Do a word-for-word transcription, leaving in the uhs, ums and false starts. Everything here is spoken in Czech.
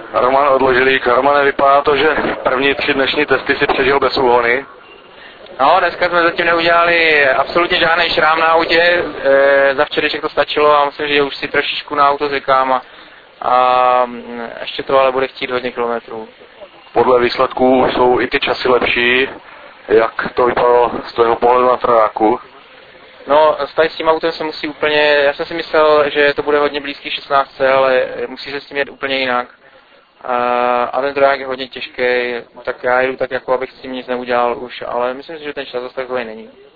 Roman Odložilík. Romane, vypadá to, že první tři dnešní testy si přežil bez úhony. No, dneska jsme zatím neudělali absolutně žádný šrám na autě, e, za včerejšek to stačilo a myslím, že už si trošičku na auto zvykám a, a ještě to ale bude chtít hodně kilometrů. Podle výsledků jsou i ty časy lepší. Jak to vypadalo z toho pohledu na trajáku? No, tady s tím autem se musí úplně, já jsem si myslel, že to bude hodně blízký šestnáct, ale musí se s tím jet úplně jinak. A ten traják je hodně těžký, tak já jedu tak, jako abych s tím nic neudělal už, ale myslím si, že ten čas zase takový není.